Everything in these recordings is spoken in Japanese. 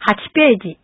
8ページ。シ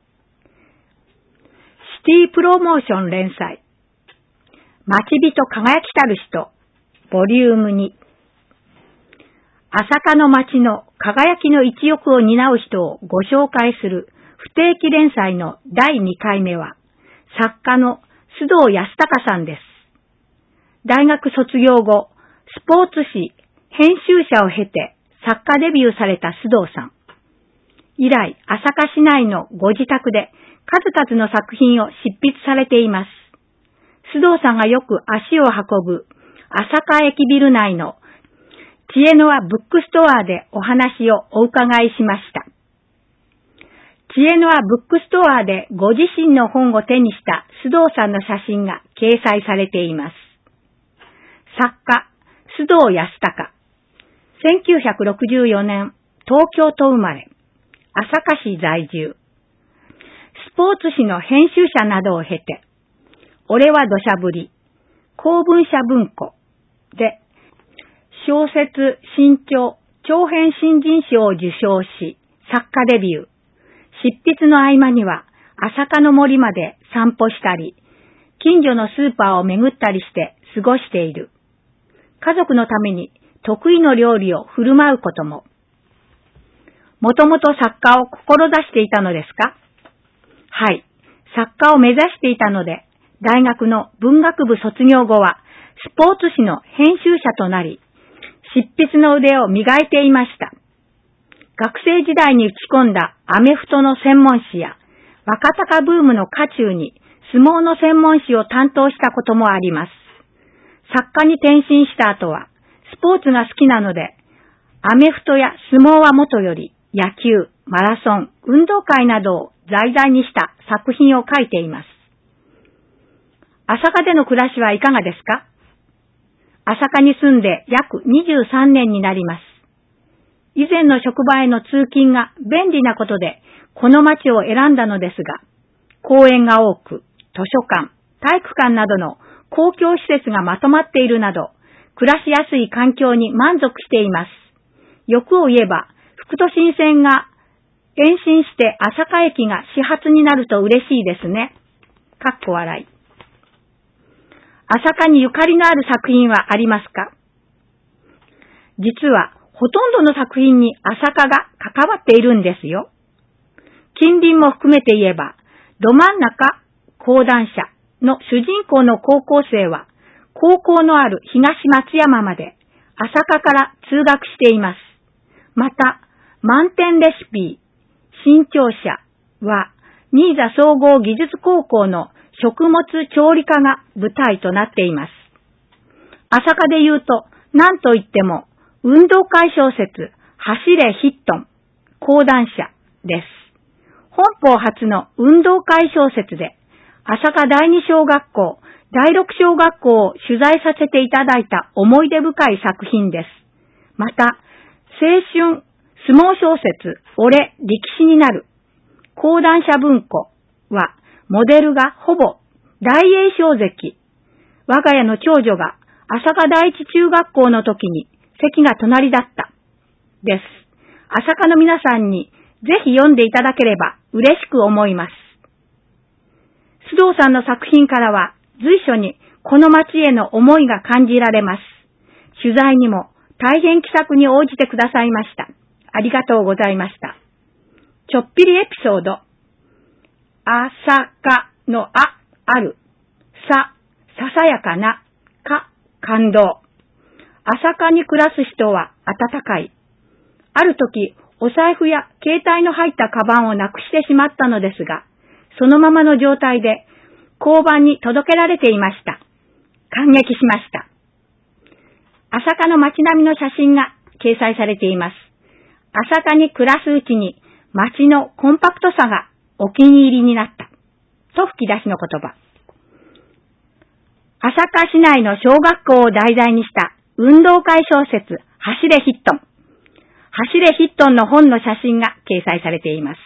ティプロモーション連載。町人輝きたる人、ボリューム2。朝霞の町の輝きの一翼を担う人をご紹介する不定期連載の第2回目は、作家の須藤康隆さんです。大学卒業後、スポーツ誌、編集者を経て作家デビューされた須藤さん。以来、朝霞市内のご自宅で数々の作品を執筆されています。須藤さんがよく足を運ぶ朝霞駅ビル内の知恵の輪ブックストアでお話をお伺いしました。知恵の輪ブックストアでご自身の本を手にした須藤さんの写真が掲載されています。作家、須藤康隆。1964年、東京都生まれ。朝霞市在住。スポーツ誌の編集者などを経て、俺は土砂降り、公文社文庫で、小説新潮長編新人賞を受賞し、作家デビュー。執筆の合間には、朝霞の森まで散歩したり、近所のスーパーを巡ったりして過ごしている。家族のために得意の料理を振る舞うことも。もともと作家を志していたのですか？はい。作家を目指していたので、大学の文学部卒業後は、スポーツ誌の編集者となり、執筆の腕を磨いていました。学生時代に打ち込んだアメフトの専門誌や、若鷹ブームの渦中に相撲の専門誌を担当したこともあります。作家に転身した後は、スポーツが好きなので、アメフトや相撲はもとより、野球、マラソン、運動会などを題材にした作品を書いています。朝霞での暮らしはいかがですか？朝霞に住んで約23年になります。以前の職場への通勤が便利なことで、この町を選んだのですが、公園が多く、図書館、体育館などの公共施設がまとまっているなど、暮らしやすい環境に満足しています。欲を言えば、副都心線が延伸して朝霞駅が始発になると嬉しいですね。かっこ笑い。朝霞にゆかりのある作品はありますか？実は、ほとんどの作品に朝霞が関わっているんですよ。近隣も含めて言えば、ど真ん中講談社の主人公の高校生は、高校のある東松山まで朝霞から通学しています。また、満点レシピ、新潮社は、新座総合技術高校の食物調理科が舞台となっています。朝霞で言うと、何と言っても、運動会小説、走れヒットン、講談社です。本邦初の運動会小説で、朝霞第二小学校、第六小学校を取材させていただいた思い出深い作品です。また、青春、相撲小説、俺、力士になる、講談社文庫は、モデルがほぼ大栄翔関。我が家の長女が朝霞第一中学校の時に席が隣だった。です。朝霞の皆さんにぜひ読んでいただければ嬉しく思います。須藤さんの作品からは随所にこの町への思いが感じられます。取材にも大変気さくに応じてくださいました。ありがとうございました。ちょっぴりエピソード。朝霞のある。ささやかな。感動。朝霞に暮らす人は温かい。ある時、お財布や携帯の入ったカバンをなくしてしまったのですが、そのままの状態で交番に届けられていました。感激しました。朝霞の街並みの写真が掲載されています。朝霞に暮らすうちに街のコンパクトさがお気に入りになった。と吹き出しの言葉。朝霞市内の小学校を題材にした運動会小説、走れヒットン。走れヒットンの本の写真が掲載されています。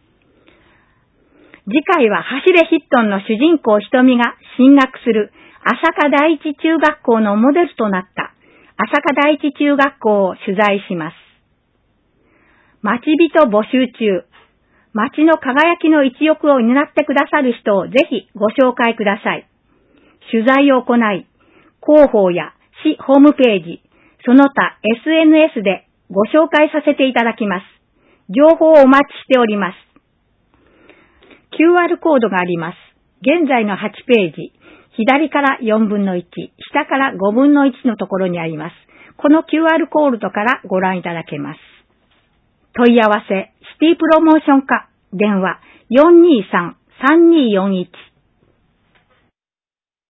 次回は走れヒットンの主人公ひとみが進学する朝霞第一中学校のモデルとなった朝霞第一中学校を取材します。町人募集中。 町の輝きの一翼を担ってくださる人をぜひご紹介ください。取材を行い、広報や市ホームページ、その他 SNS でご紹介させていただきます。情報をお待ちしております。QR コードがあります。現在の8ページ、左から4分の1、下から5分の1のところにあります。この QR コードからご覧いただけます。問い合わせ、シティプロモーション課、電話423-3241